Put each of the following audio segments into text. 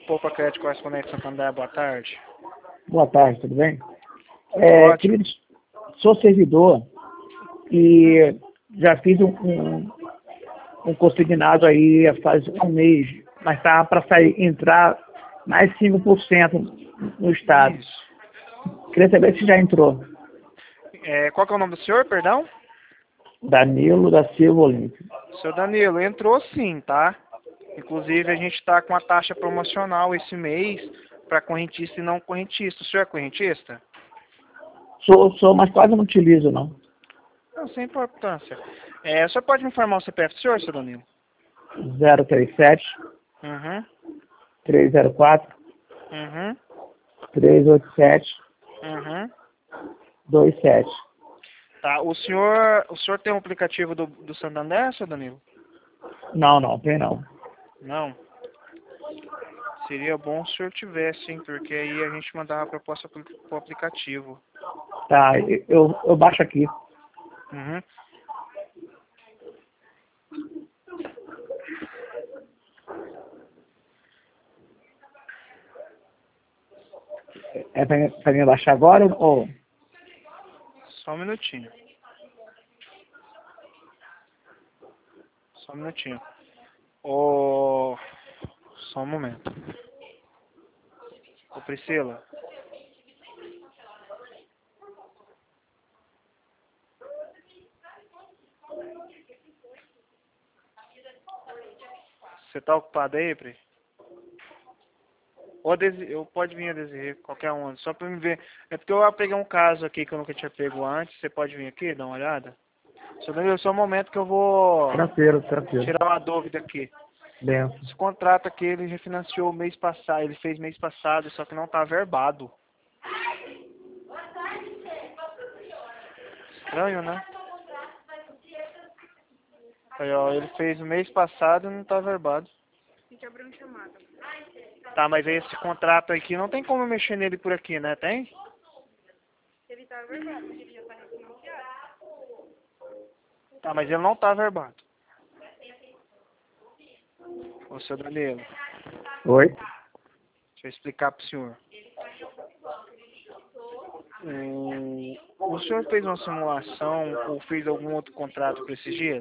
Poupa Crédito Correspondente Santander, boa tarde. Boa tarde, tudo bem? Ótimo. Querido, sou servidor e já fiz um consignado aí faz um mês, mas tá para entrar mais 5% no estado. Isso. Queria saber se já entrou. Qual que é o nome do senhor, perdão? Danilo da Silva Olímpio. Seu Danilo, entrou sim, tá? Inclusive, a gente está com a taxa promocional esse mês para correntista e não correntista. O senhor é correntista? Sou, mas quase não utilizo, não. Não, sem importância. O senhor pode me informar o CPF do senhor, seu Danilo? 037 Uhum, 304 uhum, 387 uhum. 27. Tá, o senhor tem um aplicativo do Santander, seu Danilo? Não, tem não. Não. Seria bom se o senhor tivesse, hein? Porque aí a gente mandava a proposta pro aplicativo. Tá, eu baixo aqui. Uhum. É pra mim baixar agora ou... Só um minutinho. Só um minutinho. Só um momento. Ô, Priscila. Você tá ocupado aí, Pri? Ou pode vir a Desirê, qualquer um, só pra me ver. É porque eu peguei um caso aqui que eu nunca tinha pego antes. Você pode vir aqui, dar uma olhada? Só Danilo, só um momento que eu vou Tranquilo. tirar uma dúvida aqui. Benção. Esse contrato aqui, ele refinanciou mês passado, ele fez mês passado, só que não tá verbado. Estranho, né? Aí, ó, ele fez o mês passado e não tá verbado. Tá, mas esse contrato aqui, não tem como eu mexer nele por aqui, né? Tem? Tá, mas ele não tá verbado. Ô, seu Danilo, Oi? deixa eu explicar pro senhor. O senhor fez uma simulação ou fez algum outro contrato para esses dias?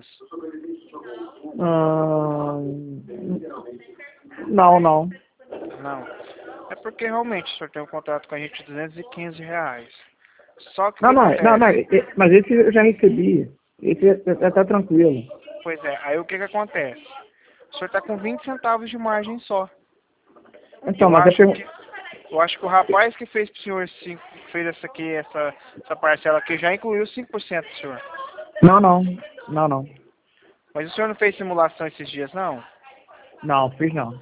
Não. Não. É porque realmente o senhor tem um contrato com a gente de R$ 215. Só que o que Não, acontece? mas esse eu já recebi. Esse tá tranquilo. Pois é, aí o que acontece? O senhor está com 20 centavos de margem só. Então, mas Eu acho que o rapaz que fez pro senhor fez essa parcela aqui já incluiu 5% do senhor. Não. Mas o senhor não fez simulação esses dias, não? Não, fiz não.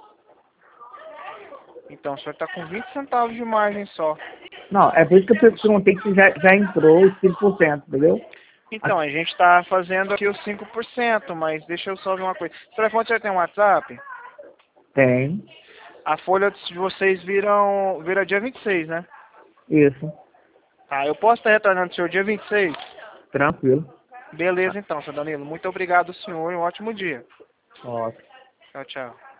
Então o senhor está com 20 centavos de margem só. Não, é por isso que eu perguntei se já entrou os 5%, entendeu? Então, a gente está fazendo aqui os 5%, mas deixa eu só ver uma coisa. O telefone, o senhor tem um WhatsApp? Tem. A folha de vocês vira dia 26, né? Isso. Tá, eu posso estar retornando o senhor dia 26? Tranquilo. Beleza então, seu Danilo. Muito obrigado, senhor, e um ótimo dia. Ótimo. Tchau, tchau.